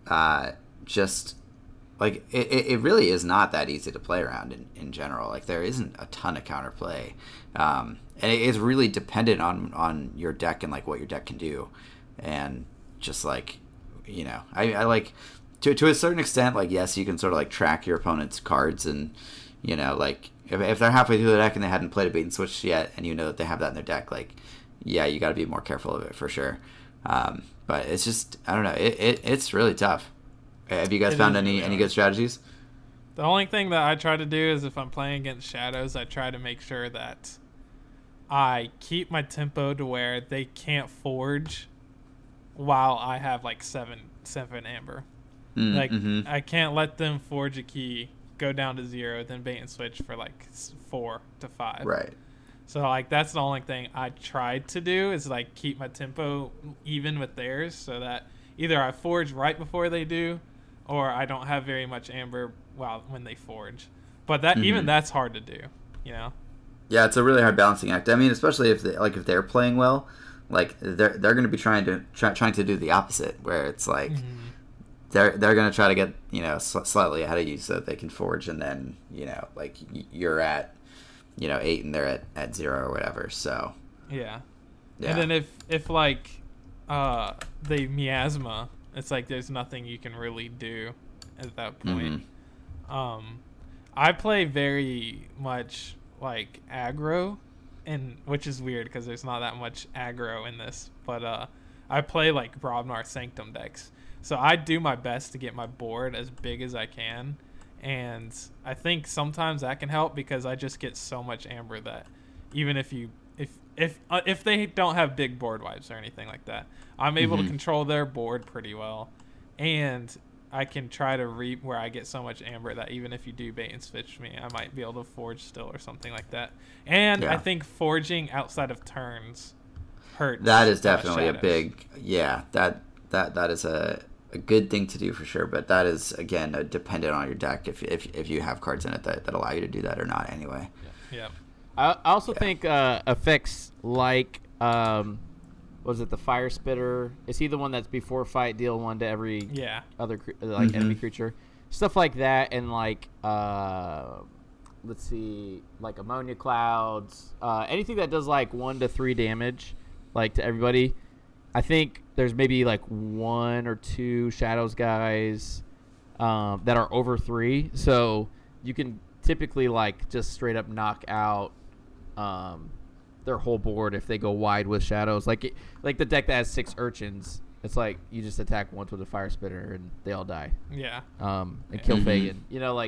just like it really is not that easy to play around in general. Like there isn't a ton of counterplay, and it is really dependent on your deck and like what your deck can do, and just like I like to a certain extent, like yes, you can sort of like track your opponent's cards, and like if they're halfway through the deck and they hadn't played a bait and switch yet, and that they have that in their deck, like you got to be more careful of it for sure. But it's just, I don't know, it's really tough. Have you guys found any good strategies? The only thing that I try to do is if I'm playing against shadows, I try to make sure that I keep my tempo to where they can't forge while I have like 7 amber. I can't let them forge a key, go down to 0, then bait and switch for like 4 to 5. Right. So like that's the only thing I tried to do, is like keep my tempo even with theirs, so that either I forge right before they do, or I don't have very much amber when they forge. But that even that's hard to do, Yeah, it's a really hard balancing act. I mean, especially if they're playing well, like they're going to be trying to do the opposite, where it's like they're going to try to get slightly ahead of you so that they can forge, and then like you're at 8 and they're at 0 or whatever. So yeah. And then if like they miasma, it's like there's nothing you can really do at that point. I play very much like aggro, and which is weird because there's not that much aggro in this, but I play like Brobnar Sanctum decks, so I do my best to get my board as big as I can, and I think sometimes that can help because I just get so much amber that even if they don't have big board wipes or anything like that, I'm able to control their board pretty well, and I can try to reap where I get so much amber that even if you do bait and switch me, I might be able to forge still or something like that. And I think forging outside of turns hurts. That is definitely a big that is a good thing to do for sure. But that is again dependent on your deck if you have cards in it that allow you to do that or not. Anyway. Yeah. I also think effects like was it the Fire Spitter? Is he the one that's before fight deal 1 to every other enemy creature? Stuff like that, and like let's see, like Ammonia Clouds, anything that does like 1 to 3 damage, like to everybody. I think there's maybe like 1 or 2 Shadows guys that are over 3, so you can typically like just straight up knock out their whole board if they go wide with shadows. Like the deck that has 6 urchins, it's like you just attack once with a Fire Spitter and they all die. Yeah. And kill Fagin.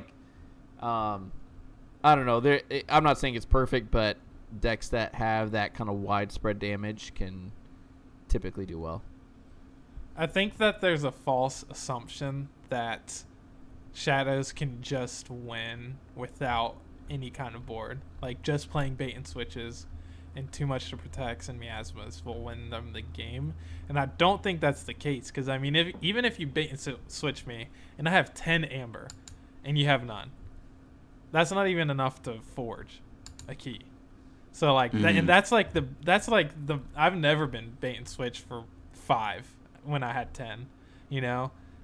I don't know. I'm not saying it's perfect, but decks that have that kind of widespread damage can typically do well. I think that there's a false assumption that shadows can just win without any kind of board. Like just playing bait and switches and too much to protects and miasmas will win them the game, and I don't think that's the case, because I mean even if you bait and switch me and I have 10 amber and you have none, that's not even enough to forge a key. So like and that's like the I've never been bait and switch for 5 when I had 10,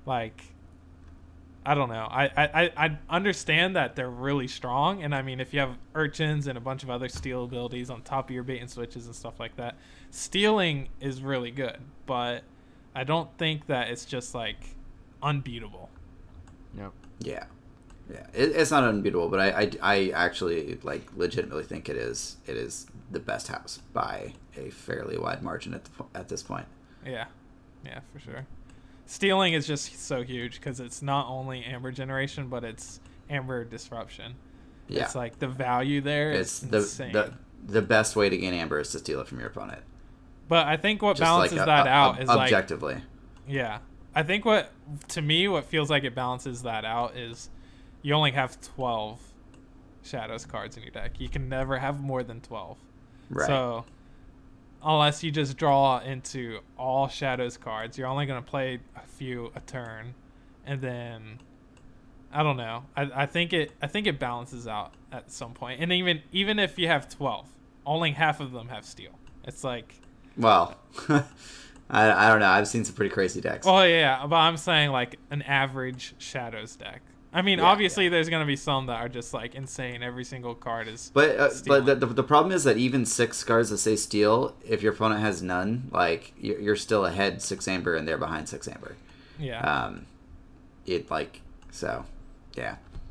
like, I don't know. I understand that they're really strong, and I mean, if you have urchins and a bunch of other steal abilities on top of your bait and switches and stuff like that, stealing is really good, but I don't think that it's just like unbeatable. Yep. Yeah. It's not unbeatable, but I actually like legitimately think it is the best house by a fairly wide margin at this point. Yeah, for sure. Stealing is just so huge because it's not only Amber generation, but it's Amber disruption. Yeah. It's like the value there is insane. The best way to gain Amber is to steal it from your opponent. But I think what balances that out is objectively. Like, yeah. I think what feels like it balances that out is you only have 12 Shadows cards in your deck. You can never have more than 12. Right. So unless you just draw into all Shadows cards, you're only going to play a few a turn, and then I don't know. I think it balances out at some point. And even if you have 12, only half of them have steal. It's like, well, I don't know. I've seen some pretty crazy decks. Oh yeah, but I'm saying like an average Shadows deck. I mean, obviously there's going to be some that are just like insane. Every single card is But the problem is that even 6 cards that say steal, if your opponent has none, like you're still ahead 6 Amber and they're behind 6 Amber. Yeah. Yeah.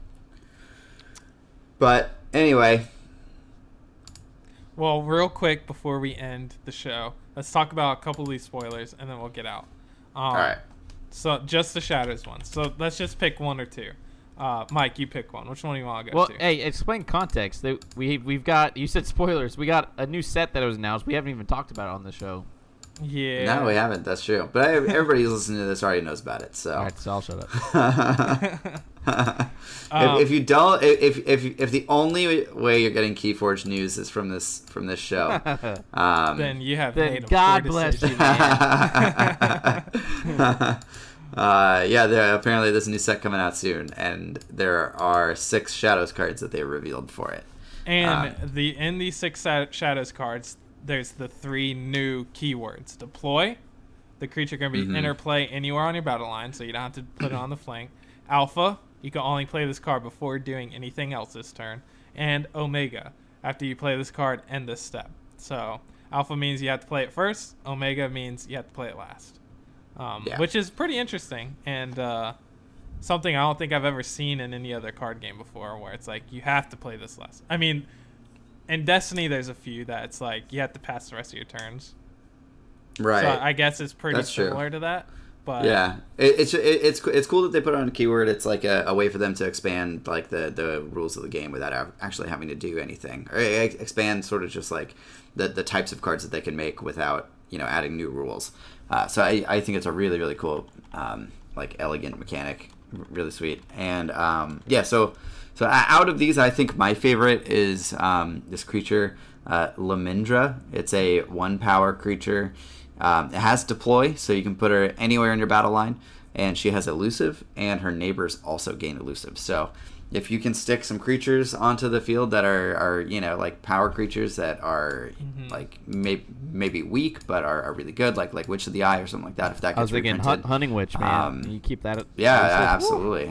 But anyway. Well, real quick before we end the show, let's talk about a couple of these spoilers and then we'll get out. All right. So just the Shadows ones. So let's just pick one or two. Mike, you pick one. Which one do you want to go to? Well, hey, explain context. We've got, you said spoilers. We got a new set that was announced. We haven't even talked about it on the show. Yeah. No, we haven't. That's true. But everybody who's listening to this already knows about it. So. All right, so I'll shut up. If you don't, if the only way you're getting Keyforge news is from this show, then you have then made a God poor bless decision. you, man. Apparently there's a new set coming out soon, and there are 6 Shadows cards that they revealed for it. And in these 6 Shadows cards, there's the 3 new keywords. Deploy, the creature can be interplay anywhere on your battle line, so you don't have to put it on the flank. Alpha, you can only play this card before doing anything else this turn. And Omega, after you play this card, end this step. So Alpha means you have to play it first. Omega means you have to play it last. Which is pretty interesting and something I don't think I've ever seen in any other card game before, where it's like you have to play this last. I mean, in Destiny there's a few that it's like you have to pass the rest of your turns. Right. So I guess it's pretty similar to that. But yeah, it's cool that they put it on a keyword. It's like a way for them to expand like the rules of the game without actually having to do anything, or expand sort of just like the types of cards that they can make without adding new rules. So I think it's a really, really cool, like elegant mechanic, really sweet. And so out of these, I think my favorite is this creature, Lamindra. It's a 1-power creature. It has deploy, so you can put her anywhere in your battle line, and she has elusive, and her neighbors also gain elusive. So if you can stick some creatures onto the field that are like power creatures that are like maybe weak but are really good, like Witch of the Eye or something like that. If that gets I was thinking Hunting Witch, man. You keep that. Absolutely.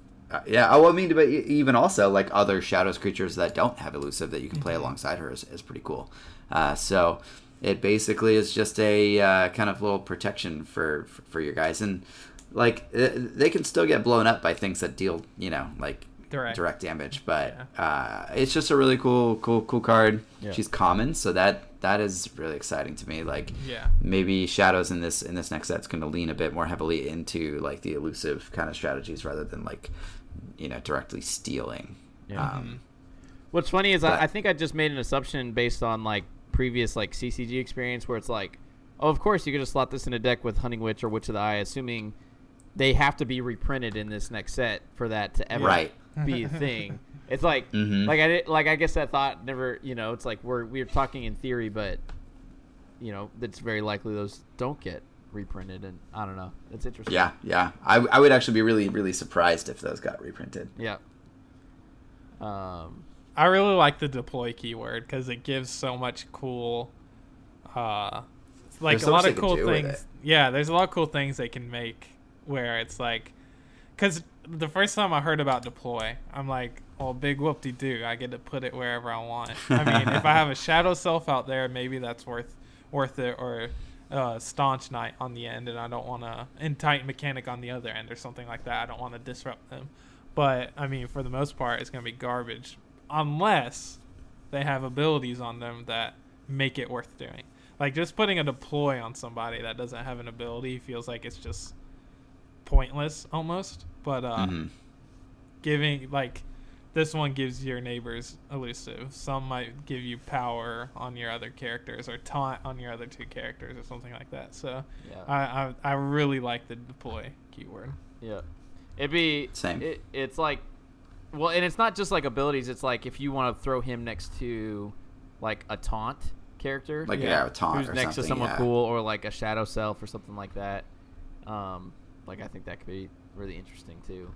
I mean, but even also like other Shadows creatures that don't have elusive that you can play alongside her is pretty cool. So it basically is just a kind of little protection for your guys, and like they can still get blown up by things that deal like direct damage, but it's just a really cool card. Yeah. She's common, so that is really exciting to me. Like maybe Shadows in this next set's going to lean a bit more heavily into like the elusive kind of strategies rather than like directly stealing. What's funny is I think I just made an assumption based on like previous like CCG experience where it's like, oh, of course you could just slot this in a deck with Hunting Witch or Witch of the Eye, assuming they have to be reprinted in this next set for that to ever be a thing. It's like I guess that thought never, it's like we're talking in theory, but it's very likely those don't get reprinted, and I don't know. It's interesting. Yeah. I would actually be really, really surprised if those got reprinted. Yeah. I really like the deploy keyword because it gives so much cool, like a lot of cool things. Yeah, there's a lot of cool things they can make where it's like, because the first time I heard about deploy, I'm like, well, big whoop-de-doo, I get to put it wherever I want. I mean, if I have a Shadow Self out there, maybe that's worth it, or Staunch Knight on the end, and I don't want to, and Titan Mechanic on the other end or something like that. I don't want to disrupt them. But, I mean, for the most part, it's going to be garbage, unless they have abilities on them that make it worth doing. Like, just putting a deploy on somebody that doesn't have an ability feels like it's just pointless, almost. But giving, like, this one gives your neighbors elusive. Some might give you power on your other characters, or taunt on your other two characters, or something like that. So yeah. I really like the deploy keyword. Yeah. It'd be... Same. It's like... Well, and it's not just like abilities. It's like if you want to throw him next to, like, a taunt character. Like, a taunt who's or next to someone yeah. cool, or, like, a Shadow Self or something like that. Like, I think that could be really interesting, too.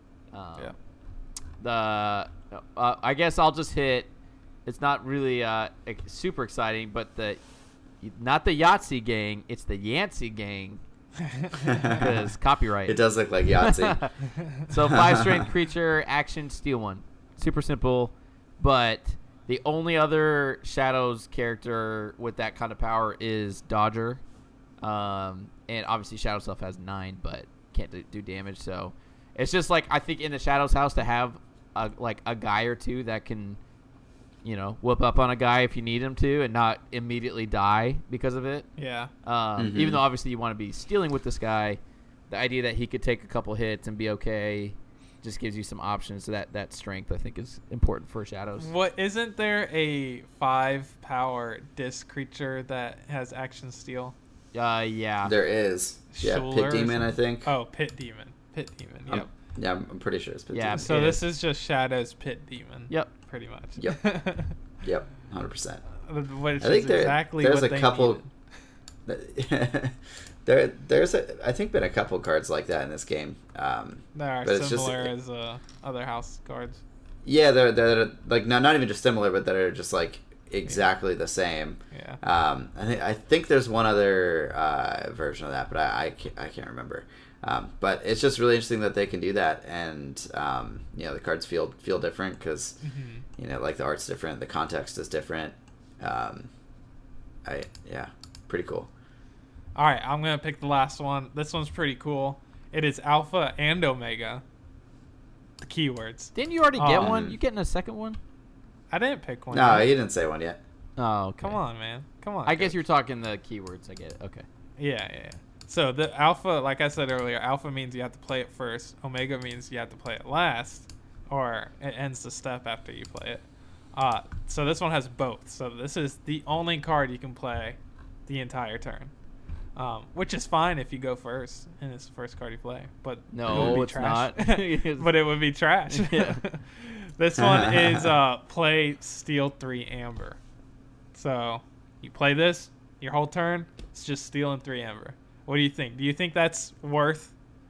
I guess I'll just hit. It's not really super exciting, but not the Yahtzee gang, it's the Yancey gang, because copyright. It does look like Yahtzee. So 5 strength creature, action, steal 1. Super simple, but the only other Shadows character with that kind of power is Dodger, and obviously Shadow Self has 9, but can't do damage. So it's just like, I think in the Shadows house to have a guy or two that can, whoop up on a guy if you need him to, and not immediately die because of it. Yeah. Even though obviously you want to be stealing with this guy, the idea that he could take a couple hits and be okay just gives you some options. So that strength, I think, is important for Shadows. What, isn't there a 5 power disc creature that has action steal? Yeah. There is. Yeah, Pit Demon, I think. Oh, Pit Demon. Yep. Yeah, I'm pretty sure it's Pit Yeah, Demon. So this is just Shadow's Pit Demon. Yep. Pretty much. Yep. Yep, 100%. Which I think is exactly there's what a they couple. needed. There's I think been a couple cards like that in this game. They are but it's similar as other house cards. Yeah, they're like not even just similar, but that are just like exactly the same. Yeah. I think there's one other version of that, but I can't remember. But it's just really interesting that they can do that, and the cards feel different because like the art's different, the context is different. Pretty cool. All right, I'm gonna pick the last one. This one's pretty cool. It is Alpha and Omega. The keywords. Didn't you already get one? You getting a second one? I didn't pick one. No, yet. he didn't say one yet. Oh, okay. Come on, man. Come on. I guess you're talking the keywords. I get it. Okay. Yeah. So the Alpha, like I said earlier, Alpha means you have to play it first. Omega means you have to play it last, or it ends the step after you play it. So this one has both. So this is the only card you can play the entire turn, which is fine if you go first and it's the first card you play. But no, it's trash. not. But it would be trash. Yeah. This one is play Steal 3 Amber. So you play this your whole turn. It's just stealing 3 Amber. What do you think? Do you think that's worth,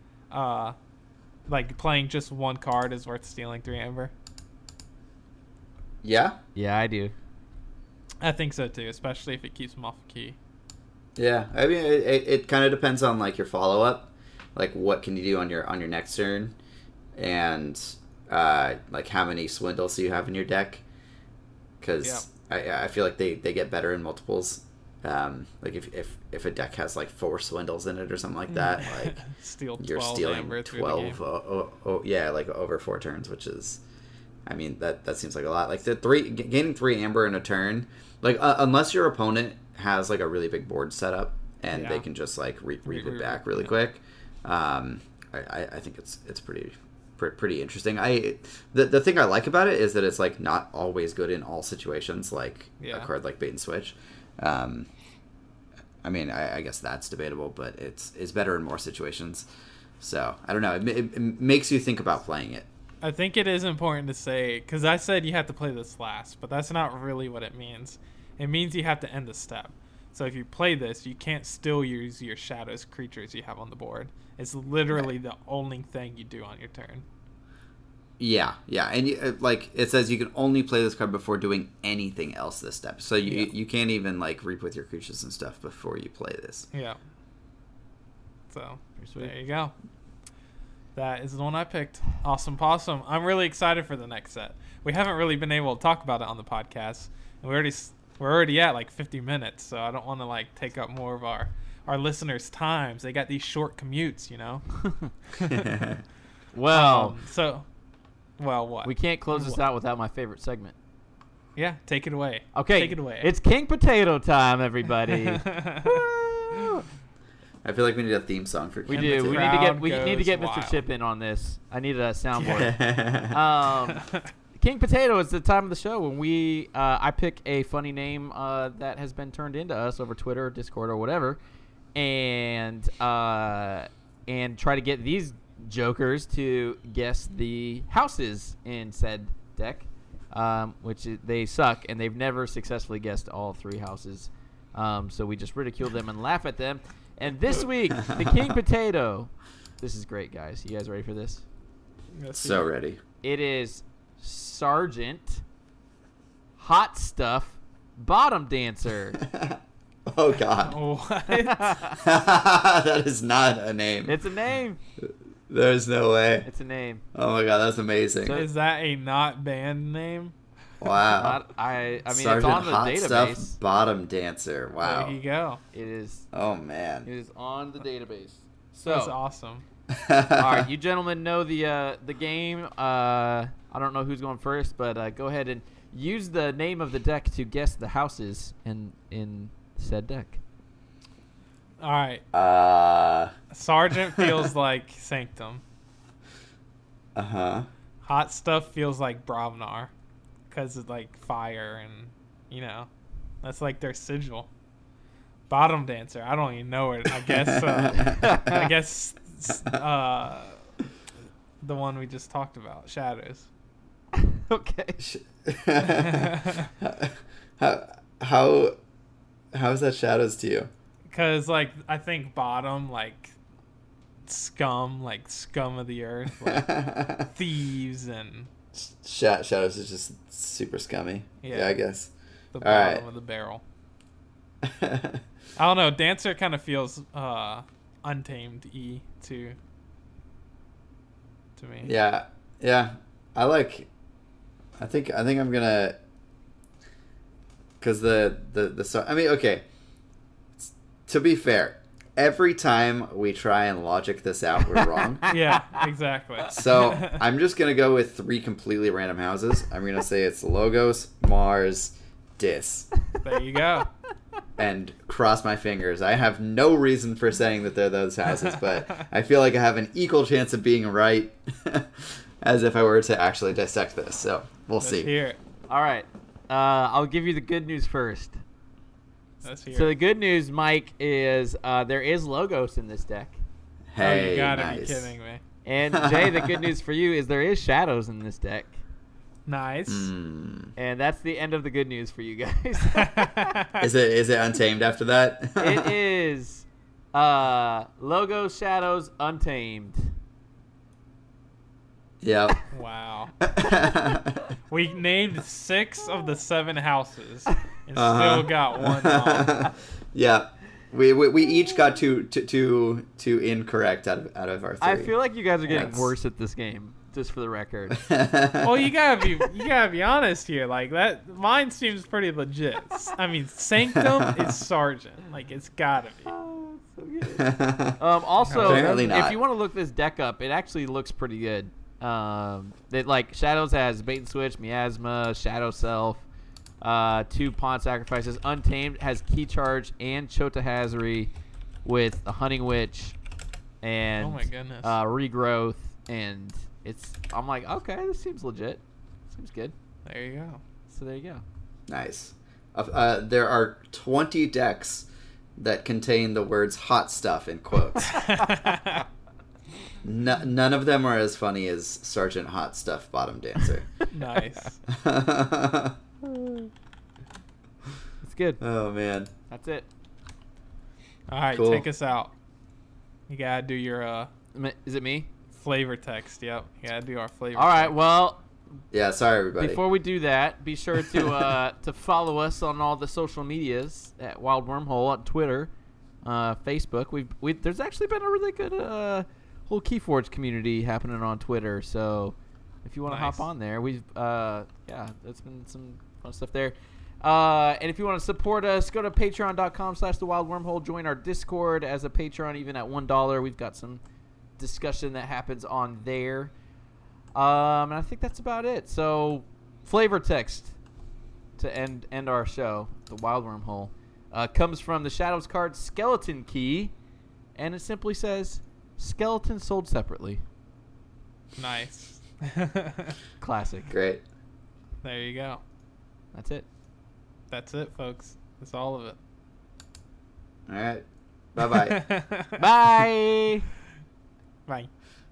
like playing just one card is worth stealing 3 Amber? Yeah. Yeah, I do. I think so too, especially if it keeps them off a key. Yeah, I mean, it kind of depends on like your follow up, like what can you do on your next turn, and like how many swindles do you have in your deck? Because I feel like they get better in multiples. Like if a deck has like 4 swindles in it or something like that, like you're stealing 12. Like over 4 turns, which is, I mean that seems like a lot. Like gaining 3 Amber in a turn, like unless your opponent has like a really big board set up and they can just like reap it back really quick. I think it's pretty interesting. The thing I like about it is that it's like not always good in all situations, like a card like Bait and Switch. I mean, I guess that's debatable, but it's better in more situations. So I don't know. It makes you think about playing it. I think it is important to say, because I said you have to play this last, but that's not really what it means. It means you have to end the step. So if you play this, you can't still use your Shadows creatures you have on the board. It's literally the only thing you do on your turn. Yeah, and like it says, you can only play this card before doing anything else this step. So you can't even like reap with your creatures and stuff before you play this. Yeah. So there you go. That is the one I picked. Awesome possum. I'm really excited for the next set. We haven't really been able to talk about it on the podcast, and we're already at like 50 minutes, so I don't want to like take up more of our listeners' times. They got these short commutes, you know. Well, what? We can't close this out without my favorite segment. Yeah, take it away. Okay, take it away. It's King Potato time, everybody. I feel like we need a theme song for We King do. Potato. We need to get wild. Mr. Chip in on this. I need a soundboard. King Potato is the time of the show when I pick a funny name that has been turned into us over Twitter, Discord, or whatever, and try to get these jokers to guess the houses in said deck, they suck, and they've never successfully guessed all 3 houses. So we just ridicule them and laugh at them. And this week, the King Potato. This is great, guys. You guys ready for this? So ready. It is Sergeant Hot Stuff Bottom Dancer. Oh, God. What? That is not a name. It's a name. There's no way. It's a name. Oh, my God. That's amazing. Is that a not band name? Wow. I mean, Sergeant it's on the Hot database. Stuff Bottom Dancer. Wow. There you go. It is. Oh, man. It is on the database. So, That's awesome. all right, you gentlemen know the game. I don't know who's going first, but go ahead and use the name of the deck to guess the houses in said deck. All right. Uh Sergeant feels like Sanctum. huh. Hot Stuff feels like Bravnar, because it's like fire and, you know, that's like their sigil. Bottom Dancer, I don't even know it. I guess the one we just talked about, Shadows. Okay. How is that Shadows to you? Because, like, I think bottom, like scum of the earth, like thieves and Shadows is just super scummy. Yeah, I guess. the All bottom right. of the barrel. I don't know. Dancer kind of feels Untamed E to me. Yeah. I think I'm gonna, because I mean, okay. To be fair, every time we try and logic this out, we're wrong. Yeah, exactly. So I'm just gonna go with 3 completely random houses. I'm gonna say it's Logos, Mars, Dis, There you go. and cross my fingers. I have no reason for saying that they're those houses, but I feel like I have an equal chance of being right, as if I were to actually dissect this. So we'll Let's see. hear it. All right. I'll give you the good news first. Let's hear So it. the good news, Mike, is there is Logos in this deck. Hey, you gotta nice. be kidding me. And Jay, the good news for you is there is Shadows in this deck. Nice. Mm. And that's the end of the good news for you guys. Is it Untamed after that? It is Logos, Shadows, Untamed. Yep. Wow. We named 6 of the 7 houses and Uh-huh. still got one wrong. Yeah. We each got two incorrect out of our 3. I feel like you guys are getting That's- worse at this game, just for the record. Well, you gotta be honest here. Like that, mine seems pretty legit. I mean, Sanctum is Sergeant. Like it's gotta be. Oh, so good. Also, Apparently not. if you want to look this deck up, it actually looks pretty good. Like Shadows has Bait and Switch, Miasma, Shadow Self, 2 Pawn Sacrifices. Untamed has Key Charge and Chota Hazard with a Hunting Witch and Oh my goodness. Regrowth, and I'm like, okay, this seems legit. Seems good. There you go. So there you go. Nice. There are 20 decks that contain the words "hot stuff" in quotes. None of them are as funny as Sergeant Hot Stuff Bottom Dancer. Nice. It's good. Oh man. That's it. All right, Cool. take us out. You gotta do your Is it me? flavor text. Yep. You gotta do our flavor. All right. text. Well, Yeah, sorry everybody. before we do that, be sure to to follow us on all the social medias at Wild Wormhole on Twitter, Facebook. There's actually been a really good whole Keyforge community happening on Twitter. So if you want to hop on there, there's been some fun stuff there. And if you want to support us, go to patreon.com/thewildwormhole. Join our Discord as a Patreon, even at $1. We've got some discussion that happens on there. And I think that's about it. So flavor text to end our show, the Wild Wormhole, comes from the Shadows card Skeleton Key, and it simply says, "Skeleton sold separately." Nice. Classic. Great. There you go. That's it. That's it, folks. That's all of it. All right. Bye-bye. Bye. Bye.